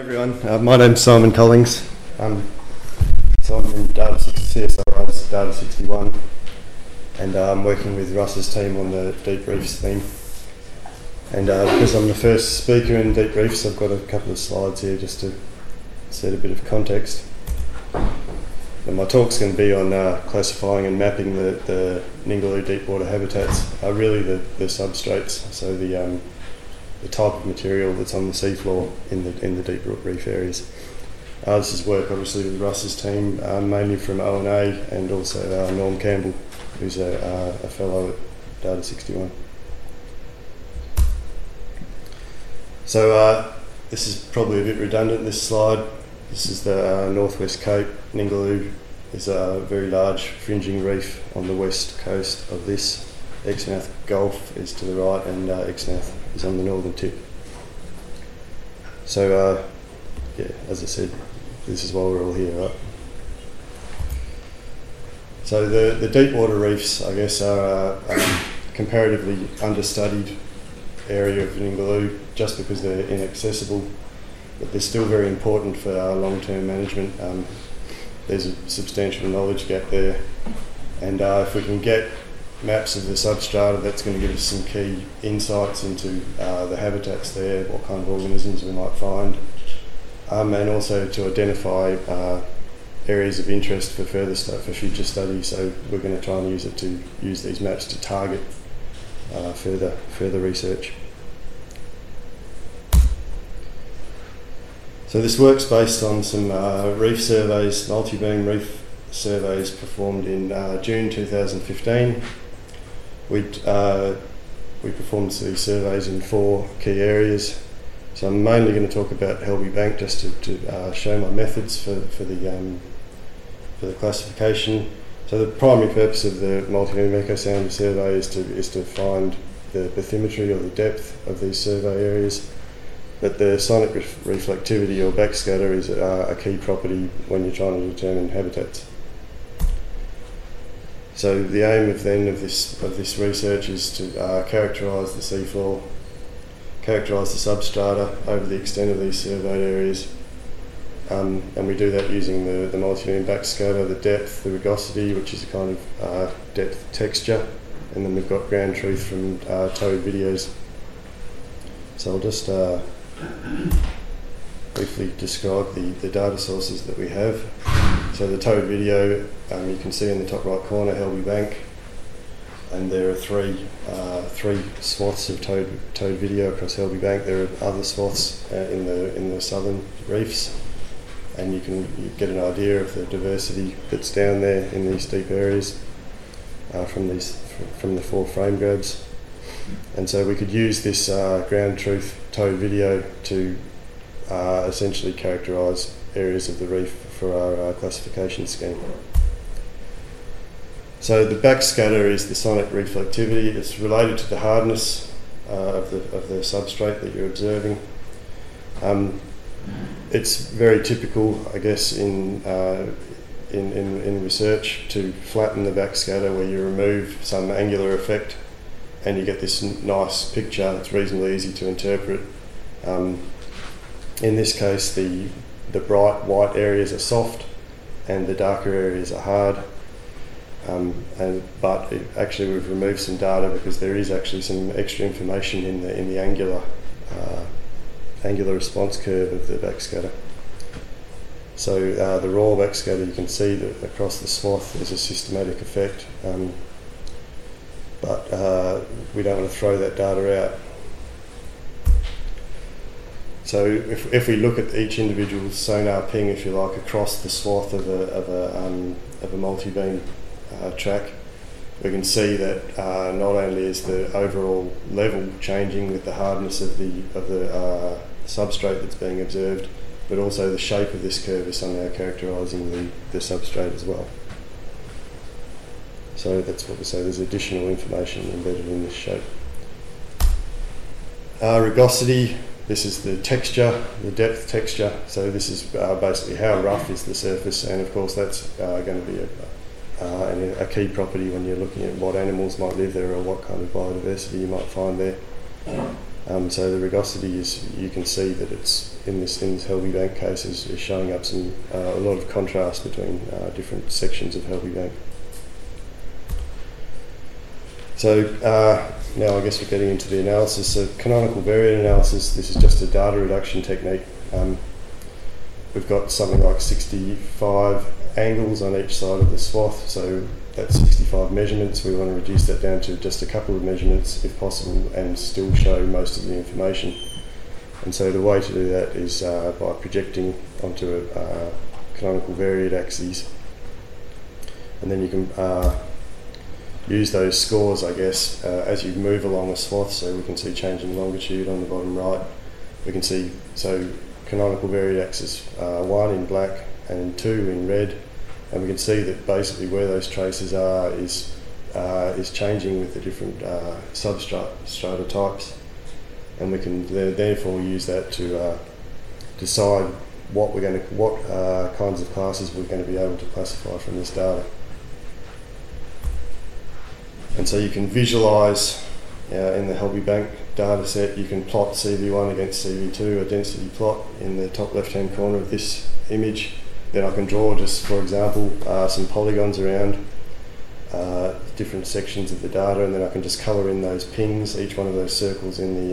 Everyone, my name's Simon Collings. So I'm from CSIRO's Data 61, and I'm working with Russ's team on the Deep Reefs theme. And because I'm the first speaker in Deep Reefs, I've got a couple of slides here just to set a bit of context. And my talk's going to be on classifying and mapping the Ningaloo deepwater habitats, really the substrates, so the type of material that's on the seafloor in the deep reef areas. This is work obviously with Russ's team, mainly from O&A, and also Norm Campbell, who's a fellow at Data 61. So this is probably a bit redundant, this slide. This is the Northwest Cape. Ningaloo is a very large fringing reef on the west coast of this. Exmouth Gulf is to the right, and Exmouth is on the northern tip. So, as I said, this is why we're all here, right? So the deep water reefs, I guess, are a comparatively understudied area of Ningaloo just because they're inaccessible, but they're still very important for our long-term management. There's a substantial knowledge gap there, and if we can get maps of the substrata, that's going to give us some key insights into the habitats there, what kind of organisms we might find, and also to identify areas of interest for for future study. So we're going to try and use these maps to target further research. So this work's based on some reef surveys, multi-beam reef surveys performed in June 2015. We performed these surveys in 4 key areas. So I'm mainly going to talk about Helby Bank just to show my methods for the classification. So the primary purpose of the multi-beam echo sounder survey is to find the bathymetry or the depth of these survey areas. But the sonic reflectivity or backscatter is a key property when you're trying to determine habitats. So the aim of this research is to characterise the seafloor, characterise the substrata over the extent of these surveyed areas, and we do that using the multi-beam backscatter, the depth, the rugosity, which is a kind of depth texture, and then we've got ground truth from towed videos. So I'll just briefly describe the data sources that we have. So the towed video, you can see in the top right corner, Helby Bank, and there are three swaths of towed video across Helby Bank. There are other swaths in the southern reefs, and you get an idea of the diversity that's down there in these deep areas from the 4 frame grabs. And so we could use this ground truth towed video to essentially characterise areas of the reef for our classification scheme. So the backscatter is the sonic reflectivity. It's related to the hardness of the substrate that you're observing. It's very typical, I guess, in research to flatten the backscatter where you remove some angular effect, and you get this nice picture that's reasonably easy to interpret. In this case, the bright white areas are soft and the darker areas are hard. But actually we've removed some data because there is actually some extra information in the angular response curve of the backscatter. So the raw backscatter, you can see that across the swath there's a systematic effect, but we don't want to throw that data out. So if we look at each individual sonar ping, if you like, across the swath of a multi-beam track, we can see that not only is the overall level changing with the hardness of the substrate that's being observed, but also the shape of this curve is somehow characterising the substrate as well. So that's what we say, there's additional information embedded in this shape. Rugosity. This is the texture, the depth texture. So this is basically how rough is the surface, and of course that's going to be a key property when you're looking at what animals might live there or what kind of biodiversity you might find there. So the rugosity is, you can see that it's in this Helby Bank case is showing up a lot of contrast between different sections of Helby Bank. So now I guess we're getting into the analysis. So canonical variate analysis, this is just a data reduction technique. We've got something like 65 angles on each side of the swath, so that's 65 measurements. We want to reduce that down to just a couple of measurements if possible and still show most of the information. And so the way to do that is by projecting onto a canonical variate axes, and then you can use those scores, I guess, as you move along the swath. So we can see change in longitude on the bottom right. We can see, so canonical variate axis 1 in black and 2 in red, and we can see that basically where those traces are is changing with the different substrata types, and we can therefore use that to decide what kinds of classes we're going to be able to classify from this data. And so you can visualise in the Helby Bank data set, you can plot CV1 against CV2, a density plot in the top left hand corner of this image. Then I can draw, just for example, some polygons around different sections of the data, and then I can just colour in those pings. Each one of those circles in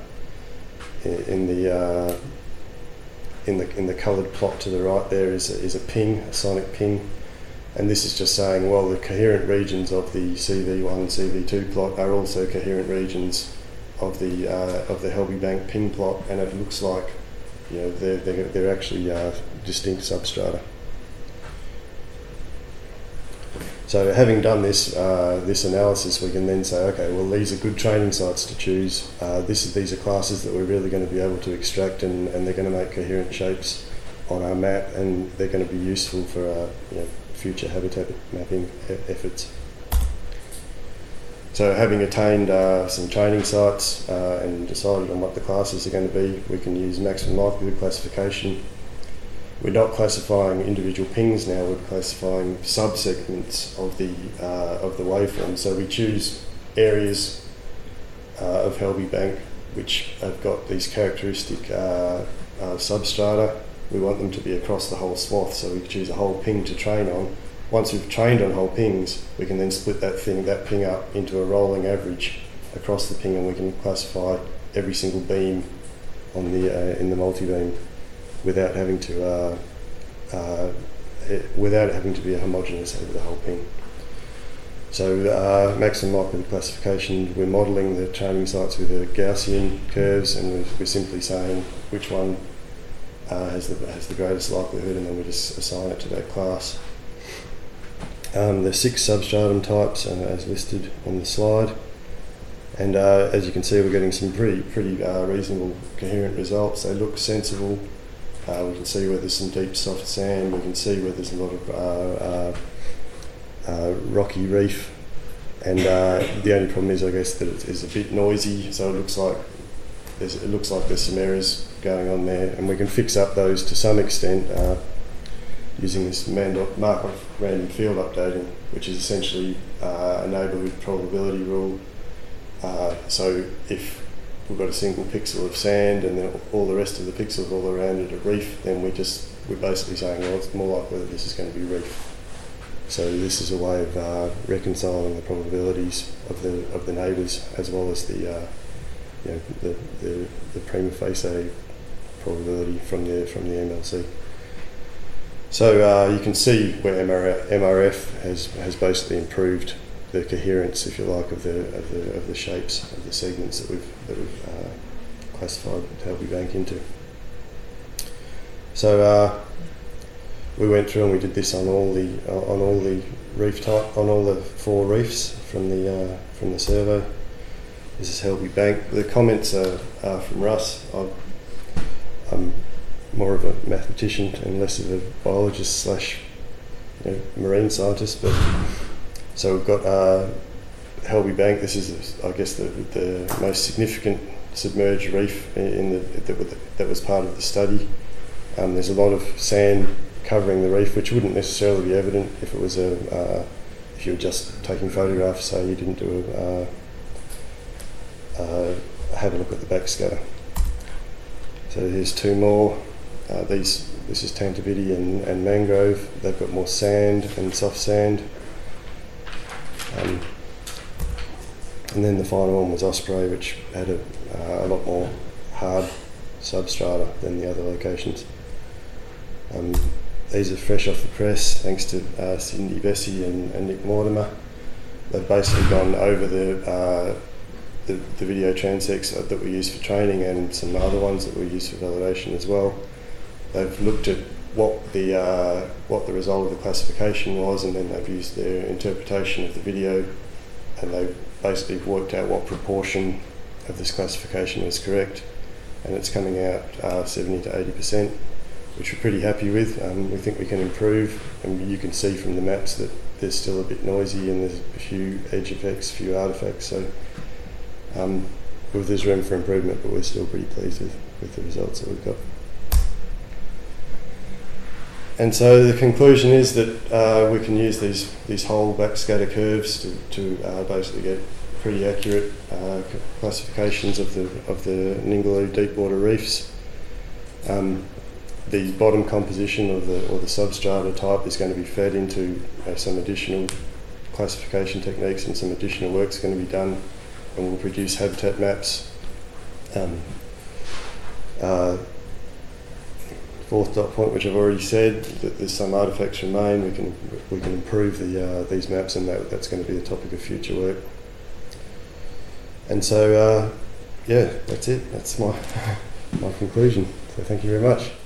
the coloured plot to the right there is a ping, a sonic ping. And this is just saying, well, the coherent regions of the CV1 and CV2 plot are also coherent regions of the Helby Bank ping plot, and it looks like, you know, they're actually distinct substrata. So having done this analysis, we can then say, okay, well, these are good training sites to choose. These are classes that we're really going to be able to extract, and they're going to make coherent shapes on our map, and they're going to be useful for future habitat mapping efforts. So having attained some training sites and decided on what the classes are going to be, we can use maximum likelihood classification. We're not classifying individual pings now, we're classifying subsegments of the waveform. So we choose areas of Helby Bank which have got these characteristic substrata. We want them to be across the whole swath, so we choose a whole ping to train on. Once we've trained on whole pings, we can then split that ping up into a rolling average across the ping, and we can classify every single beam on in the multi-beam without having to be homogeneous over the whole ping. So maximum likelihood classification, we're modelling the training sites with the Gaussian curves, and we're simply saying which one has the greatest likelihood, and then we just assign it to that class. The 6 substratum types as listed on the slide, and as you can see, we're getting some pretty reasonable coherent results. They look sensible. We can see where there's some deep soft sand. We can see where there's a lot of rocky reef, and the only problem is, I guess, that it is a bit noisy. So it looks like there's some errors going on there, and we can fix up those to some extent using this Markov random field updating, which is essentially a neighbourhood probability rule. So if we've got a single pixel of sand and then all the rest of the pixels all around it are reef, then we're basically saying, well, it's more likely that this is going to be reef. So this is a way of reconciling the probabilities of the neighbours, as well as the prima facie probability from the MLC. So you can see where MRF has basically improved the coherence, if you like, of the shapes of the segments that we've classified Helby Bank into. So we went through and we did this on all the reef type, on all the 4 reefs from the survey. This is Helby Bank. The comments are from Russ. I'm more of a mathematician and less of a biologist / marine scientist, but so we've got Helby Bank. This is, I guess, the most significant submerged reef that was part of the study. There's a lot of sand covering the reef, which wouldn't necessarily be evident if it was if you were just taking photographs. So you didn't do have a look at the backscatter. So here's two more. This is Tantividi and Mangrove. They've got more sand and soft sand. And then the final one was Osprey, which had a lot more hard substrata than the other locations. These are fresh off the press, thanks to Cindy Bessie and Nick Mortimer. They've basically gone over the video transects that we use for training and some other ones that we use for validation as well. They've looked at what the result of the classification was, and then they've used their interpretation of the video, and they've basically worked out what proportion of this classification was correct, and it's coming out 70 to 80%, which we're pretty happy with. We think we can improve, and you can see from the maps that there's still a bit noisy and there's a few edge effects, a few artefacts, so there's room for improvement, but we're still pretty pleased with the results that we've got. And so the conclusion is that we can use these whole backscatter curves to basically get pretty accurate classifications of the Ningaloo deep water reefs. The bottom composition or the substrata type is going to be fed into some additional classification techniques, and some additional work's going to be done, and we'll produce habitat maps. Fourth dot point, which I've already said, that there's some artefacts remain. We can improve these maps, and that's going to be the topic of future work. And so, yeah, that's it. That's my conclusion. So thank you very much.